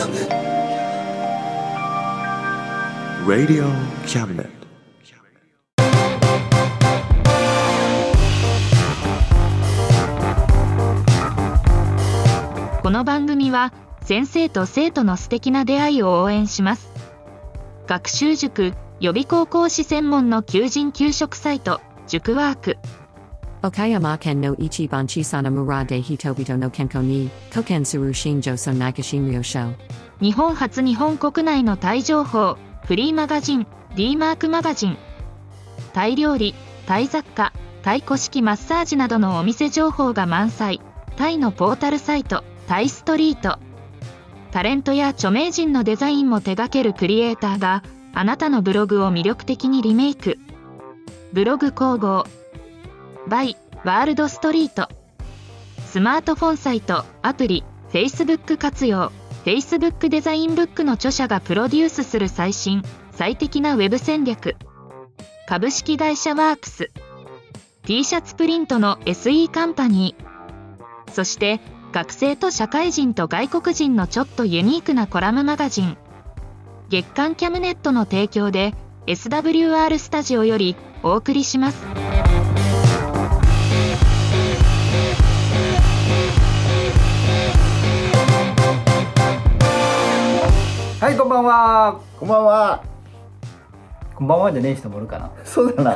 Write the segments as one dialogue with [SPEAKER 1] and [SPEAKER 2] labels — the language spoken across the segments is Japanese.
[SPEAKER 1] Cabinet. Radio Cabinet.
[SPEAKER 2] この番組は先生と生徒の素敵な出会いを応援します。学習塾予備校講師専門の求人・求職サイト塾ワーク。
[SPEAKER 3] 岡山県の一番小さな村で人々の健康に貢献する新庄村中診療所。
[SPEAKER 2] 日本初日本国内のタイ情報フリーマガジン D マークマガジン。タイ料理、タイ雑貨、タイ古式マッサージなどのお店情報が満載。タイのポータルサイトタイストリート。タレントや著名人のデザインも手掛けるクリエイターがあなたのブログを魅力的にリメイク。ブログ工房 by ワールドストリート。スマートフォンサイトアプリ Facebook 活用。 Facebook デザインブックの著者がプロデュースする最新最適なウェブ戦略。株式会社ワークス。 T シャツプリントの SE カンパニー。そして学生と社会人と外国人のちょっとユニークなコラムマガジン。月刊キャムネットの提供で SWR スタジオよりお送りします。
[SPEAKER 4] はい、こんばんは。
[SPEAKER 5] こんばんは。
[SPEAKER 4] こんばんはじゃねえ人もおるかな。
[SPEAKER 5] そうだな。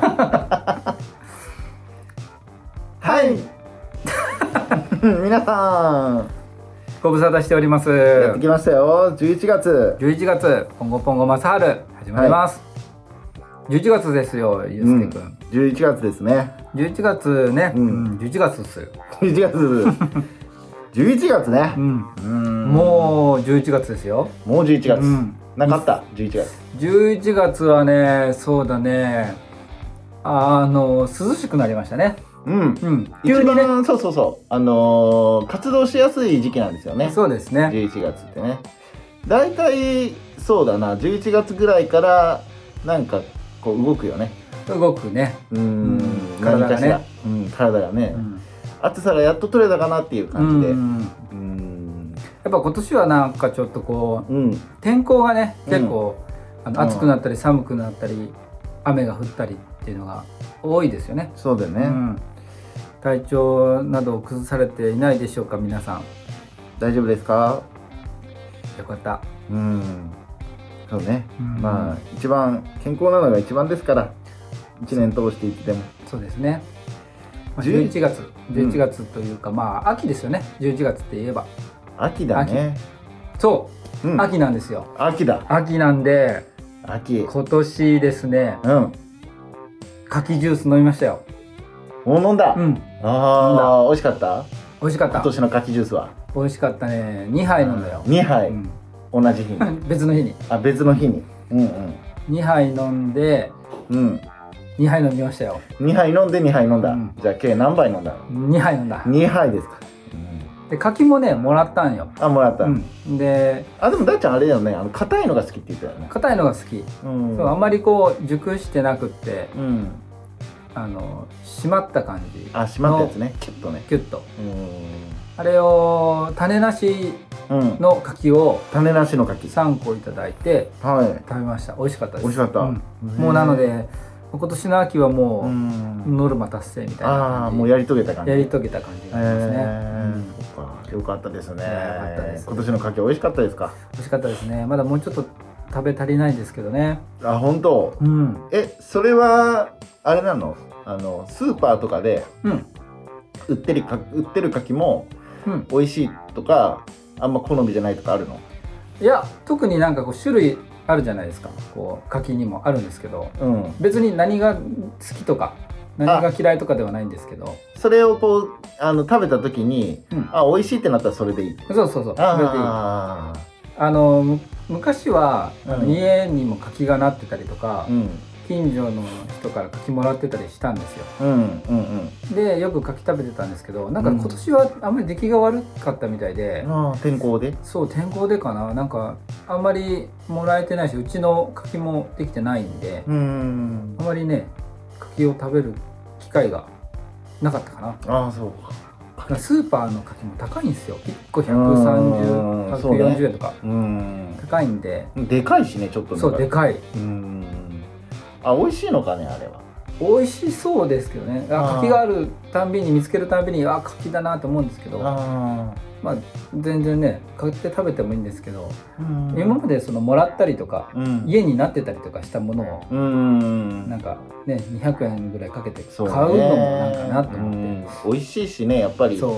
[SPEAKER 5] はい。皆さん、
[SPEAKER 4] ご無沙汰しております。
[SPEAKER 5] やってきましたよ。11月。
[SPEAKER 4] 11月、ポンゴポンゴマサール始まります。11月ですよ、ゆうすけくん。
[SPEAKER 5] 11月ですね。
[SPEAKER 4] 11月ね、11月ですよ。
[SPEAKER 5] 11月。11月ね。
[SPEAKER 4] もう11月ですよ。
[SPEAKER 5] もう11月。なかった、11月。
[SPEAKER 4] 11月はね、そうだね、涼しくなりましたね。
[SPEAKER 5] 急にね、そう。活動しやすい時期なんですよね。
[SPEAKER 4] そうですね。
[SPEAKER 5] 11月ってね。だいたいそうだな、11月ぐらいからなんかこう動くよね。
[SPEAKER 4] 動くね。
[SPEAKER 5] 体がね。体がね。暑さがやっと取れたかなっていう感じで。
[SPEAKER 4] やっぱ今年はなんかちょっとこう、天候がね結構、暑くなったり寒くなったり雨が降ったりっていうのが多いですよね。
[SPEAKER 5] そうだよね。
[SPEAKER 4] 体調などを崩されていないでしょうか、皆さん。
[SPEAKER 5] 大丈夫ですか？
[SPEAKER 4] よかった。
[SPEAKER 5] そうね。まあ一番健康なのが一番ですから、1年通していっても。
[SPEAKER 4] そうですね。11月というか、まあ秋ですよね。11月って言えば
[SPEAKER 5] 秋だね。
[SPEAKER 4] そう、秋なんですよ。
[SPEAKER 5] 秋だ。
[SPEAKER 4] 秋なんで、今年ですね、柿ジュース飲みましたよ。
[SPEAKER 5] もう飲んだ。美味しかった？
[SPEAKER 4] 美味しかった。
[SPEAKER 5] 今年の柿ジュースは
[SPEAKER 4] 美味しかったね。2杯飲んだよ。
[SPEAKER 5] 2杯、同じ日に。
[SPEAKER 4] 別の日に。
[SPEAKER 5] 別の日に。
[SPEAKER 4] 2杯飲んで、2杯飲みましたよ。
[SPEAKER 5] 2杯飲んで2杯飲んだ。じゃあ計何杯飲んだの
[SPEAKER 4] ？2杯飲んだ。
[SPEAKER 5] 2杯ですか。
[SPEAKER 4] で柿もねもらったんよ。
[SPEAKER 5] もらった。
[SPEAKER 4] で
[SPEAKER 5] も大ちゃんあれだよね、硬いのが好きって言ったよね。
[SPEAKER 4] 硬いのが好き。そう、あんまりこう熟してなくって、締まった感じ。
[SPEAKER 5] 締まったやつね。キュッとね。
[SPEAKER 4] キュッと。あれを種なしの柿を
[SPEAKER 5] 種なしの柿
[SPEAKER 4] 3個いただいて食べました。美味しかったです。
[SPEAKER 5] 美味しかった。
[SPEAKER 4] もうなので今年の秋はもうノルマ達成みたいな感じ。
[SPEAKER 5] もうやり遂げた感じ。
[SPEAKER 4] やり遂げた感じがありますね。
[SPEAKER 5] よかったですね。
[SPEAKER 4] よかったです。
[SPEAKER 5] 今年の柿美味しかったですか？
[SPEAKER 4] 美味しかったですね。まだもうちょっと食べ足りないんですけどね。
[SPEAKER 5] 本当？それはあれなの？スーパーとかで売ってる柿も美味しいとかあんま好みじゃないとかあるの？
[SPEAKER 4] いや、特になんかこう種類あるじゃないですか。こう柿にもあるんですけど、別に何が好きとか何が嫌いとかではないんですけど、そ
[SPEAKER 5] れをこう食べた時に、美味しいってなったらそれでいい。
[SPEAKER 4] そうそれでいい。昔は家にも柿がなってたりとか、近所の人から柿もらってたりしたんですよ。でよく柿食べてたんですけど、なんか今年はあんまり出来が悪かったみたいで。
[SPEAKER 5] 天候で？
[SPEAKER 4] そう、天候でかな。なんかあんまりもらえてないし、うちの柿もできてないんで、あんまりね柿を食べる機会がなかったかな。
[SPEAKER 5] そうか。
[SPEAKER 4] スーパーの牡蠣も高いんですよ。1個130、140円とか、高いんで。
[SPEAKER 5] でかいしね、ちょっとね。
[SPEAKER 4] そうでかい。
[SPEAKER 5] あ、美味しいのかね、あれは。
[SPEAKER 4] 美味しそうですけどね。牡蠣があるたんびに見つけるたんびに、あ、牡蠣だなと思うんですけど、まあ全然ね買って食べてもいいんですけど、今までそのもらったりとか、家になってたりとかしたものを、なんかね200円ぐらいかけて買うのもなんかなと思って、
[SPEAKER 5] 美味しいしね、やっぱり。そう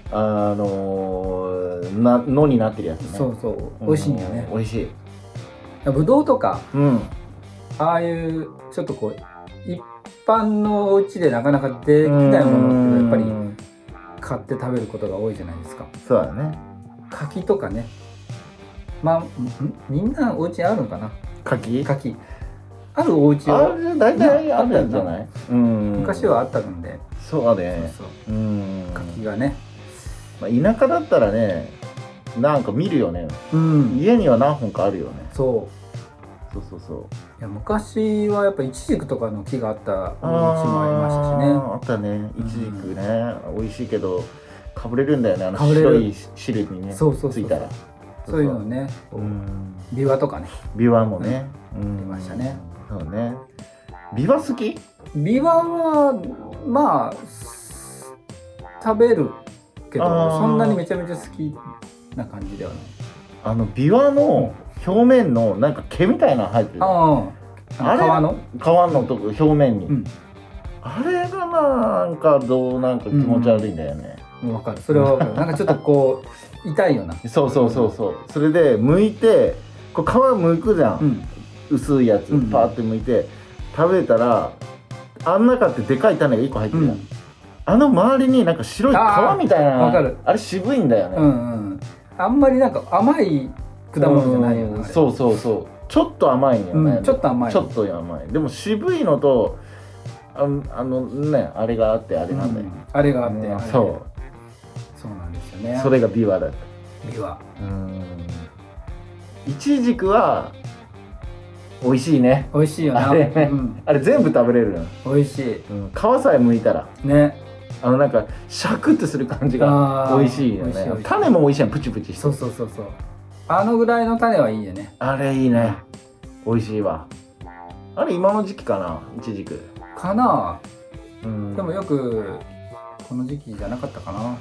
[SPEAKER 5] のになってるやつね。
[SPEAKER 4] そうそう、美味しいんだよね。
[SPEAKER 5] 美味しい。
[SPEAKER 4] ぶどうとか、ああいうちょっとこう一般のお家でなかなかできないものってやっぱり買って食べることが多いじゃないですか。
[SPEAKER 5] そうだね。
[SPEAKER 4] 柿とかね。まあみんなお家あるのかな。柿あるお家は
[SPEAKER 5] 大体あるんじゃない？
[SPEAKER 4] 昔はあったんで。
[SPEAKER 5] そうだね。
[SPEAKER 4] 柿がね。
[SPEAKER 5] 田舎だったらね、なんか見るよね。家には何本かあるよね。そう
[SPEAKER 4] いや、昔はやっぱイチジクとかの木があったお家もありましたしね。
[SPEAKER 5] あったね、イチジクね、美味しいけどかぶれるんだよね、白い汁にねついたら。
[SPEAKER 4] そういうのね、ビワとかね、
[SPEAKER 5] ビワもね
[SPEAKER 4] 出ましたね。
[SPEAKER 5] そうね。ビワ好き？
[SPEAKER 4] ビワはまあ食べるけど、そんなにめちゃめちゃ好きな感じではない。
[SPEAKER 5] ビワの表面のなんか毛みたいなの入ってる。皮のとこ表面に、あれがなんかなんか気持ち悪いんだよね。
[SPEAKER 4] わかる、それはわかる。なんかちょっとこう痛いよな。
[SPEAKER 5] そうそれで剥いて、こう皮剥くじゃん、薄いやつパーって剥いて食べたら、あん中ってでかい種が1個入ってるじゃん。周りになんか白い皮みたいな、あれ渋いんだよね。
[SPEAKER 4] あんまりなんか甘い果物じゃないよな。
[SPEAKER 5] そうちょっと甘いんよね。
[SPEAKER 4] ちょっと甘い。
[SPEAKER 5] でも渋いのとあれがあってあれなんだよ。
[SPEAKER 4] あれがあって、
[SPEAKER 5] そう
[SPEAKER 4] なんですよね。
[SPEAKER 5] それがビワだった。
[SPEAKER 4] ビワ。
[SPEAKER 5] イチジクは美味しいね。
[SPEAKER 4] 美味しいよな。
[SPEAKER 5] あれ全部食べれるの。
[SPEAKER 4] 美味しい。
[SPEAKER 5] 皮さえ剥いたらね。なんかシャクってする感じが美味しいよね。種も美味しいやん、プチプチして。
[SPEAKER 4] そうあのぐらいの種はいいよね。
[SPEAKER 5] あれいいね。美味しいわ。あれ今の時期かな、イチジク。
[SPEAKER 4] かな。でもよくこの時期じゃなかったかな。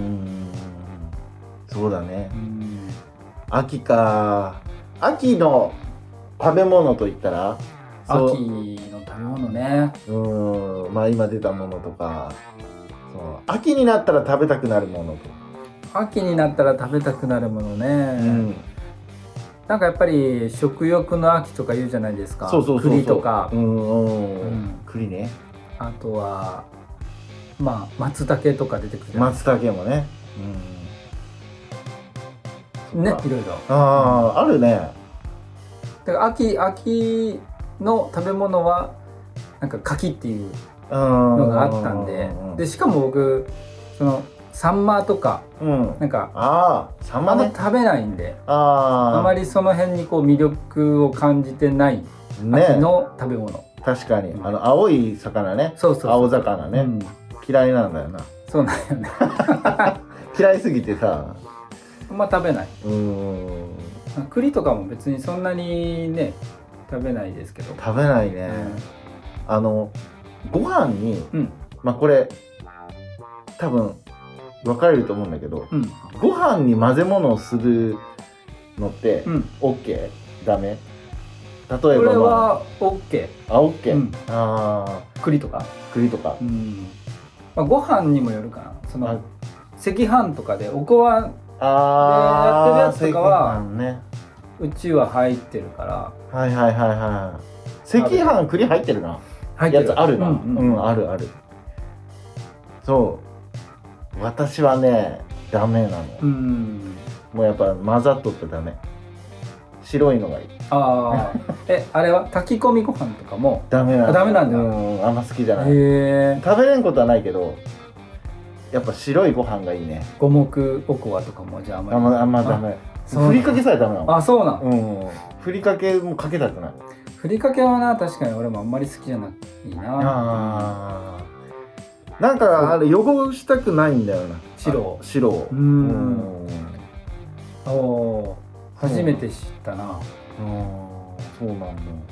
[SPEAKER 5] そうだね。秋か。秋の食べ物といったら？
[SPEAKER 4] 秋の食べ物ね。
[SPEAKER 5] 今出たものとか。秋になったら食べたくなるものと。
[SPEAKER 4] 秋になったら食べたくなるものね、なんかやっぱり食欲の秋とか言うじゃないですか。栗とか、
[SPEAKER 5] 栗ね。
[SPEAKER 4] あとは松茸とか出てくる。
[SPEAKER 5] 松茸もね、
[SPEAKER 4] いろいろ
[SPEAKER 5] あるね。
[SPEAKER 4] だから秋の食べ物はなんか柿っていうのがあったんで、しかも僕そのサンマとか、なんか
[SPEAKER 5] サンマね
[SPEAKER 4] 食べないんで、あまりその辺にこう魅力を感じてない秋の食べ物。
[SPEAKER 5] 確かに青い魚ね。青魚ね、嫌いなんだよな。
[SPEAKER 4] そうなんよね。
[SPEAKER 5] 嫌いすぎてさ
[SPEAKER 4] あんま食べない。栗とかも別にそんなにね食べないですけど。
[SPEAKER 5] 食べないね。ご飯にこれ多分分かれると思うんだけど、ご飯に混ぜ物をするのって OK？ ダメ？例えばこ
[SPEAKER 4] れは OK。
[SPEAKER 5] OK。
[SPEAKER 4] 栗とか。ご飯にもよるかな。その赤飯とかでおこわでやってるやつとかはうちは入ってるから。
[SPEAKER 5] 赤飯栗入ってるな。やつあるな。ある。そう。私はねダメなの。もうやっぱ混ざっとってダメ。白いのがいい。
[SPEAKER 4] あれは炊き込みご飯とかも
[SPEAKER 5] ダメなん
[SPEAKER 4] だ。
[SPEAKER 5] あんま好きじゃない。食べれんことはないけど、やっぱ白いご飯がいいね。
[SPEAKER 4] 五目おこわとかもじゃあ
[SPEAKER 5] あんまダメ。ふりかけさえダメなの。
[SPEAKER 4] そうなん。
[SPEAKER 5] ふりかけもかけたくない。
[SPEAKER 4] ふりかけはな、確かに俺もあんまり好きじゃないな。
[SPEAKER 5] なんかあれ汚したくないんだよな、
[SPEAKER 4] 白を。おお、初めて知ったな。
[SPEAKER 5] そうなん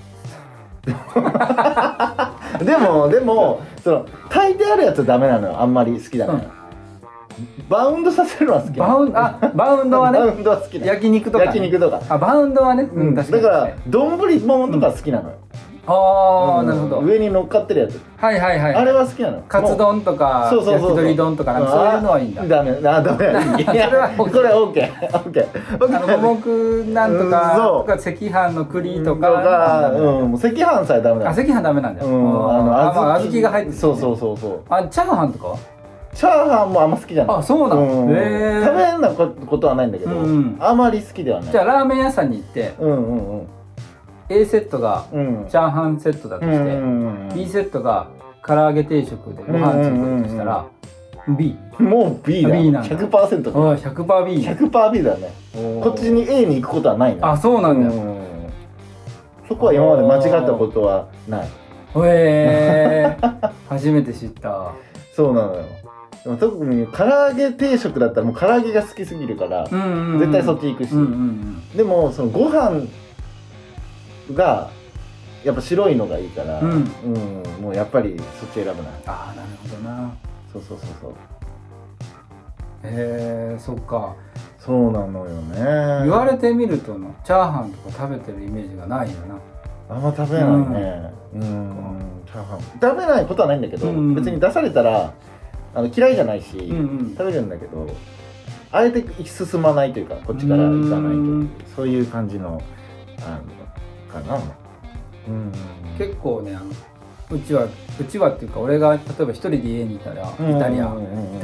[SPEAKER 5] だ。でもその炊いてあるやつはダメなのよ、あんまり好きだから。バウンドさせるのは好き。バウンドはね。バウンドは好きだ。焼肉とか。
[SPEAKER 4] バウンドはね。
[SPEAKER 5] 確かに。だから丼ものとか好きなのよ。
[SPEAKER 4] ああ、なるほど。
[SPEAKER 5] 上に乗っかってるやつ。あれは好きなの。
[SPEAKER 4] カツ丼とか焼き鳥丼とかそういうのはいいんだ。
[SPEAKER 5] ダメ。ダメ。これはオッケー。
[SPEAKER 4] 五目なんとか赤飯の栗とか。
[SPEAKER 5] もう赤飯さえダメだ。
[SPEAKER 4] 赤飯ダメなんだよ。小豆が入ってる。
[SPEAKER 5] そう。
[SPEAKER 4] チャーハンとかは？
[SPEAKER 5] チャーハンもあんま好きじゃない。
[SPEAKER 4] あ、そうなの。
[SPEAKER 5] 食べなことはないんだけど、あまり好きではない。
[SPEAKER 4] じゃあラーメン屋さんに行って、A セットがチャーハンセットだとして、B セットが唐揚げ定食でご飯ついてるとしたら B。
[SPEAKER 5] もう B だ。
[SPEAKER 4] B なんだ。
[SPEAKER 5] 100%。
[SPEAKER 4] 100% B。
[SPEAKER 5] 100% B だね。こっちに A に行くことはないね。
[SPEAKER 4] あ、そうなんだよ。
[SPEAKER 5] そこは今まで間違ったことはない。
[SPEAKER 4] 初めて知った。
[SPEAKER 5] そうなのよ。特に唐揚げ定食だったらもう唐揚げが好きすぎるから絶対そっち行くし、でもそのご飯がやっぱ白いのがいいから、もうやっぱりそっち選ぶな。
[SPEAKER 4] ああ、なるほどな。
[SPEAKER 5] そう。
[SPEAKER 4] そっか。
[SPEAKER 5] そうなのよね。
[SPEAKER 4] 言われてみるとチャーハンとか食べてるイメージがないよな。
[SPEAKER 5] あんま食べないね。チャーハン食べないことはないんだけど、別に出されたら嫌いじゃないし、食べるんだけど、あえて進まないというか、こっちから行かないと、そういう感じのかな。
[SPEAKER 4] 結構ね、うちはっていうか、俺が例えば一人で家にいたら、イタリアン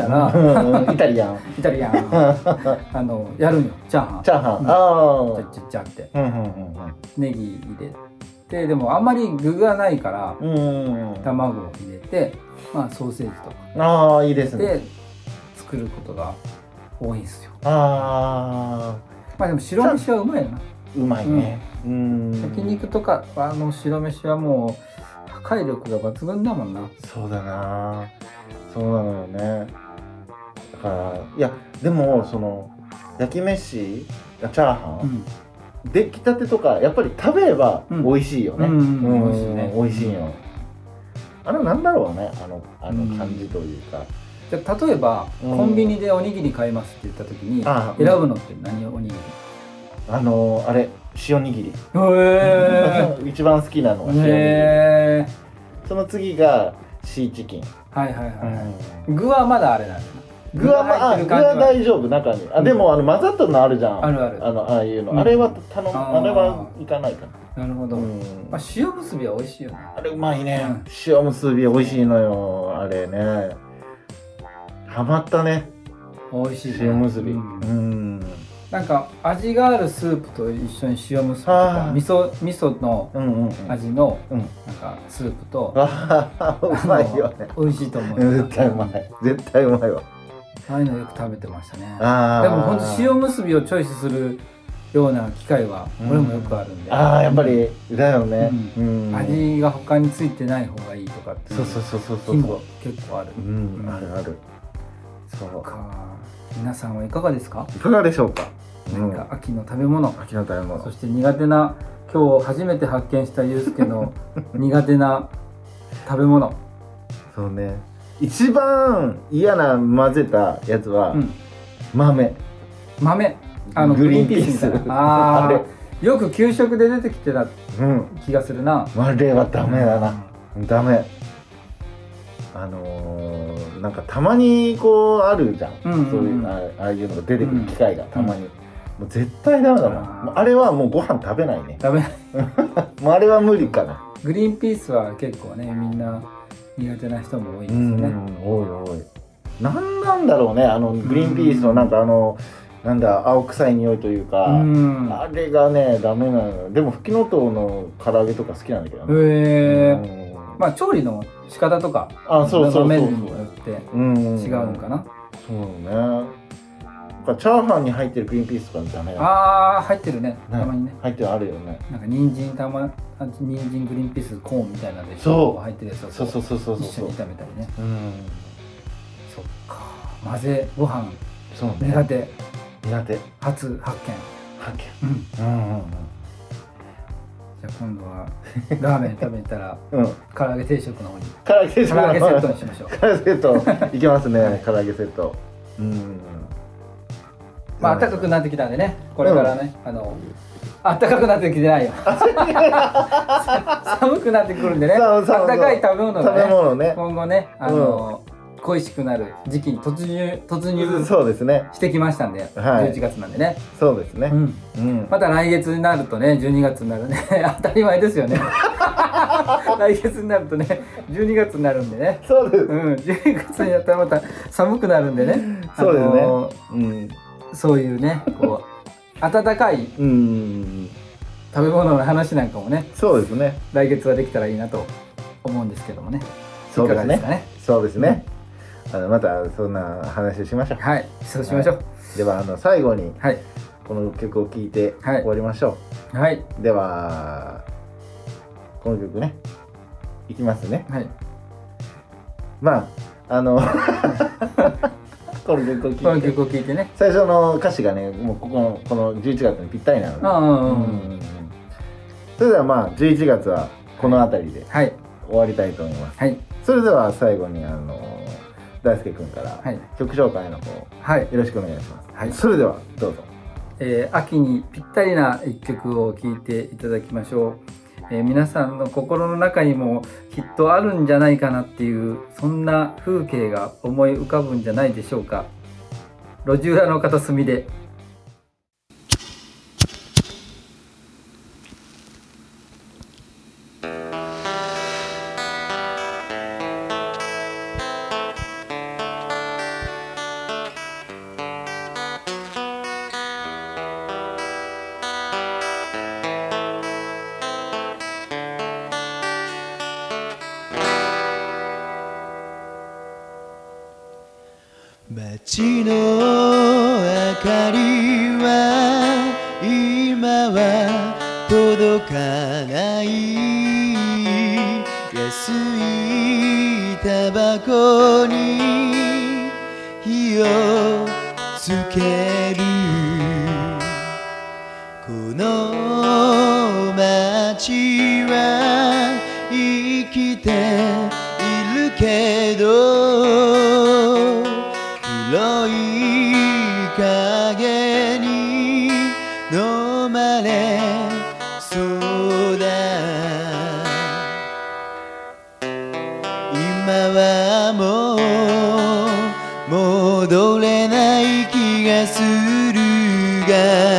[SPEAKER 4] やるんよ、チャーハン。ちゃってネギ入れて、でもあんまり具がないから卵を入れて、ソーセージとか
[SPEAKER 5] いいですね。
[SPEAKER 4] で作ることが多いんですよ。でも白飯はうまいよな。
[SPEAKER 5] うまいね。
[SPEAKER 4] 焼肉とか白飯はもう破壊力が抜群だもんな。
[SPEAKER 5] そうだな。そうなのよね。だからいやでもその焼き飯チャーハン、出来たてとかやっぱり食べれば美味しいよね。美味しいよ。あれなんだろうね、あの感じというか。
[SPEAKER 4] じゃ例えば、コンビニでおにぎり買いますって言った時に選ぶのって何おにぎり？
[SPEAKER 5] あれ塩にぎり。一番好きなのが塩にぎり。その次がシーチキン。具はまだあれなんだ。具は大丈夫、中に。でも混ざったのあるじゃん。ああいうの。あれはいかないかな。
[SPEAKER 4] なるほど。塩むすびは美味しいよね。
[SPEAKER 5] あれうまいね。塩むすび美味しいのよ。あれね。ハマったね。
[SPEAKER 4] 美味しい
[SPEAKER 5] 塩むすび。
[SPEAKER 4] なんか味があるスープと一緒に塩むすびとか味噌の味のなんかスープと
[SPEAKER 5] うまいよね。
[SPEAKER 4] 美味しいと思う。
[SPEAKER 5] 絶対うまい。絶対うまいわ。
[SPEAKER 4] ああいうのよく食べてましたね。でも本当塩むすびをチョイスするような機会は俺もよくあるんで。
[SPEAKER 5] やっぱりだよね。
[SPEAKER 4] 味が他についてない方がいいとかっていう頻度結構ある。
[SPEAKER 5] ある。
[SPEAKER 4] そうか。皆さんはいかがですか？
[SPEAKER 5] いかがでしょうか？
[SPEAKER 4] 何か秋の食べ物、そして苦手な、今日初めて発見したゆうすけの苦手な食べ物。
[SPEAKER 5] そうね。一番嫌な混ぜたやつは豆。
[SPEAKER 4] グリーンピースみたいな。あれよく給食で出てきてた気がするな。
[SPEAKER 5] あれはダメだな。ダメ。なんかたまにこうあるじゃん。そういうああいうのが出てくる機会がたまに。もう絶対ダメだもん。あれはもうご飯食べないね。もうあれは無理かな。
[SPEAKER 4] グリーンピースは結構ね、みんな苦手な人も多いですよね。
[SPEAKER 5] 多い。なんだろうね、グリーンピースのなんかなんだ青臭い匂いというか、あれがねダメなの。でもフキノトウの唐揚げとか好きなんだけどね。
[SPEAKER 4] 調理の仕方とか麺によって違うのかな。
[SPEAKER 5] そうね。チャーハンに入ってるグリーンピースとかダメだ。
[SPEAKER 4] 入ってるね。たまにね。
[SPEAKER 5] 入ってるあるよね。
[SPEAKER 4] なんか人参グリーンピースコーンみたいなので入ってるやつを一緒に炒めたりね。 混ぜご飯
[SPEAKER 5] そうね、
[SPEAKER 4] 苦手初発見。じゃあ今度はラーメン食べたら、唐揚げ定食の方に唐揚げセットにしましょう。
[SPEAKER 5] 唐揚げセットいけますね。唐揚げセット。
[SPEAKER 4] まあ暖かくなってきたんでね、これからね、暖かくなってきてないよ寒くなってくるんでね、暖かい食べ物がね今後ね恋しくなる時期に突入
[SPEAKER 5] そうですね
[SPEAKER 4] してきましたんで、11月なんでね。
[SPEAKER 5] そうですね。
[SPEAKER 4] また来月になるとね、12月になるね当たり前ですよね来月になるとね12月になるんでね。
[SPEAKER 5] そうです。
[SPEAKER 4] 12月になったらまた寒くなるんでね。
[SPEAKER 5] そうですね。
[SPEAKER 4] そういうね、こう温かい食べ物の話なんかもね、
[SPEAKER 5] そうですね、
[SPEAKER 4] 来月はできたらいいなと思うんですけどもね。
[SPEAKER 5] そうですね。そうですね。またそんな話をしましょう。
[SPEAKER 4] はい、そうしましょう。
[SPEAKER 5] では最後にこの曲を聴いて終わりましょ
[SPEAKER 4] う。はい。
[SPEAKER 5] ではこの曲ね、いきますね。はい。まあこの曲を聴いてね、最初の歌詞がね、もうこの11月にぴったりなので、それではまあ11月はこの辺りで終わりたいと思います。それでは最後に大輔君から曲紹介の方よろしくお願いします。それではどうぞ。
[SPEAKER 4] 秋にぴったりな一曲を聴いていただきましょう。皆さんの心の中にもきっとあるんじゃないかなっていう、そんな風景が思い浮かぶんじゃないでしょうか。路地裏の片隅で。
[SPEAKER 6] 街の明かりは今は届かない。安いタバコに火をつける。この街は生きているけど、黒い影に飲まれそうだ。今はもう戻れない気がするが、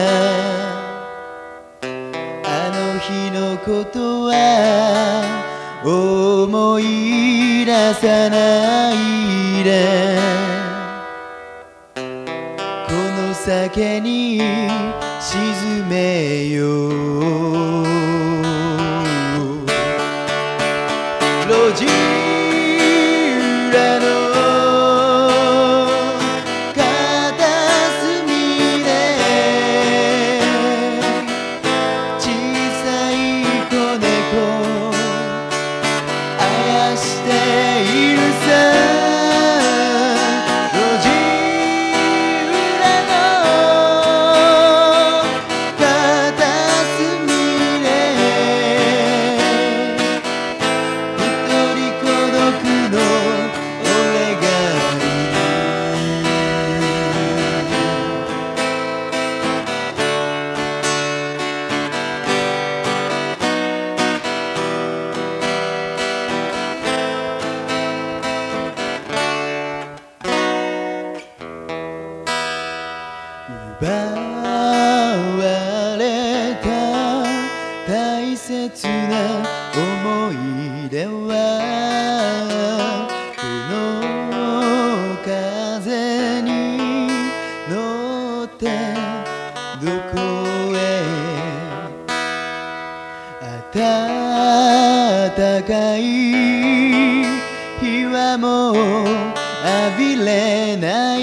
[SPEAKER 6] あの日のことは思い出さないで。酒に沈めよう。路地裏の片隅で小さい子猫あやしているさ。奪われた大切な思い出はこの風に乗ってどこへ。暖かい日はもう浴びれない。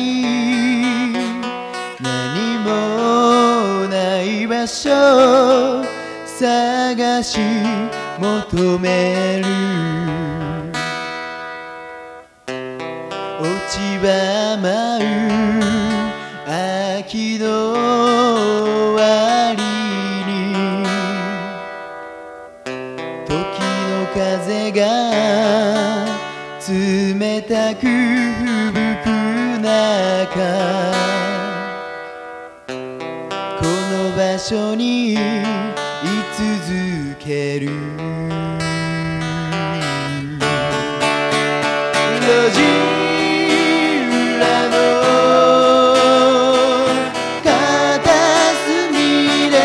[SPEAKER 6] 何もない場所探し求める。落ち葉舞中この場所に居続ける路地裏の片隅で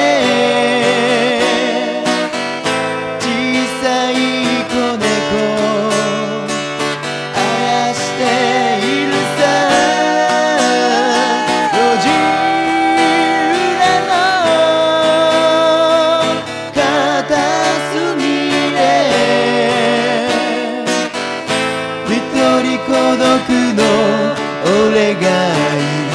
[SPEAKER 6] 小さい子猫あやしているさ路地裏の片隅で一人孤独の俺がいる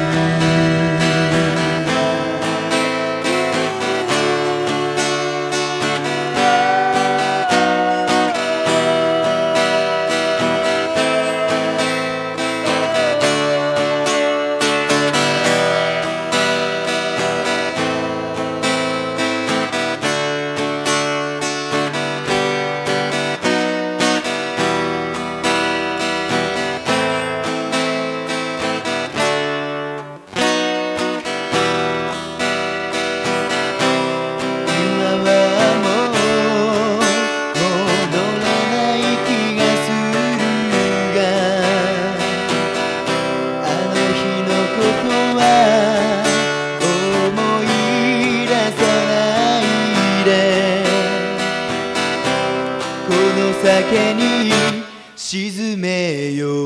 [SPEAKER 6] 酒に沈めよう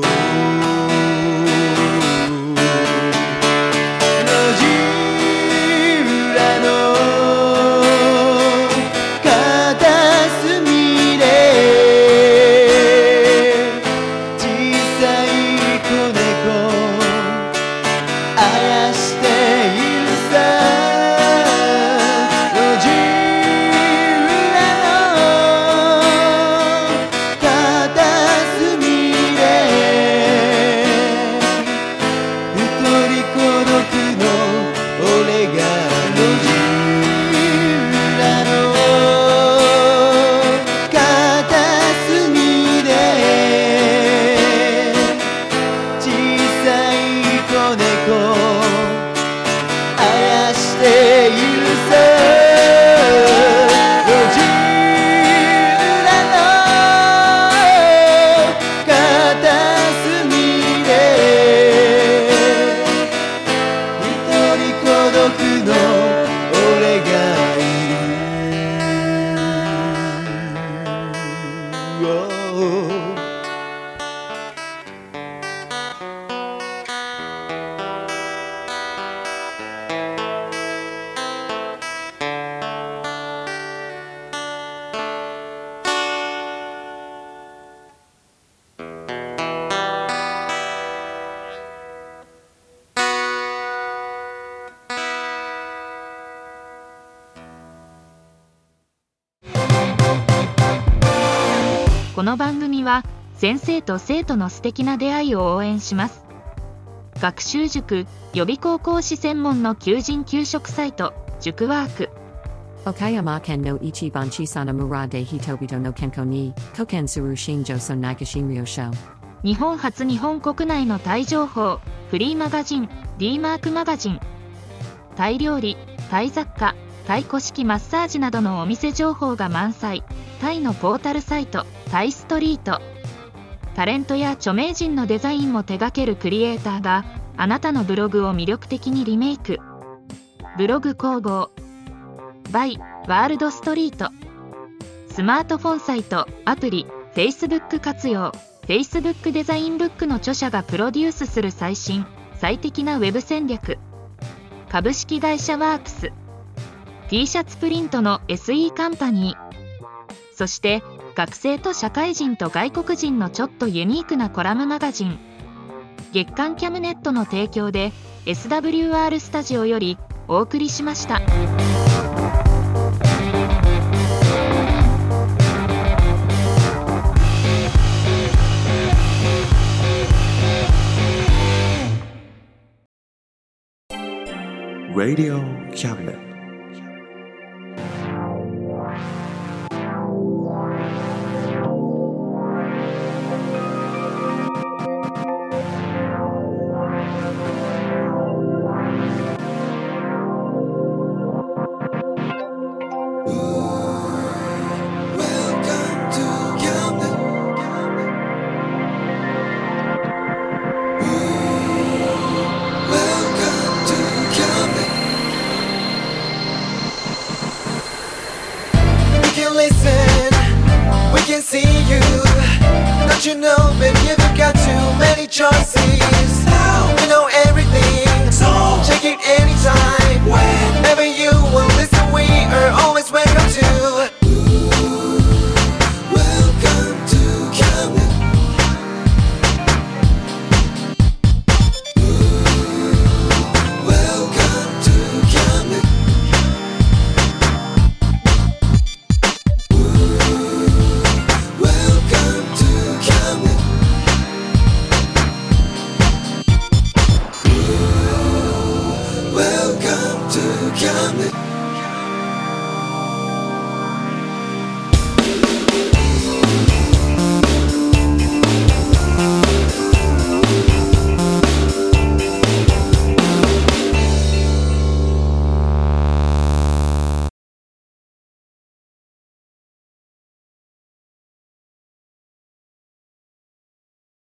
[SPEAKER 6] 路地裏の片隅で小さい子猫あやしているさ路地
[SPEAKER 2] この番組は先生と生徒の素敵な出会いを応援します。学習塾予備高校師専門の求人・求職サイト塾ワーク。
[SPEAKER 3] Okayama ken no ichiban chisana mura de hitobito no kenko ni koken suru shinjo so nagashimyo sho。
[SPEAKER 2] 日本初日本国内のタイ情報フリーマガジン D マークマガジン。タイ料理、タイ雑貨、タイ古式マッサージなどのお店情報が満載。タイのポータルサイトタイストリート。タレントや著名人のデザインも手掛けるクリエイターがあなたのブログを魅力的にリメイク。ブログ工房 by ワールドストリート。スマートフォンサイトアプリ Facebook 活用。 Facebook デザインブックの著者がプロデュースする最新最適なウェブ戦略。株式会社ワークス。 T シャツプリントの SE カンパニー。そして学生と社会人と外国人のちょっとユニークなコラムマガジン。月刊キャムネットの提供で SWR スタジオよりお送りしました。
[SPEAKER 1] Radio Cabinet.
[SPEAKER 6] Don't you know, baby, you've got too many choices.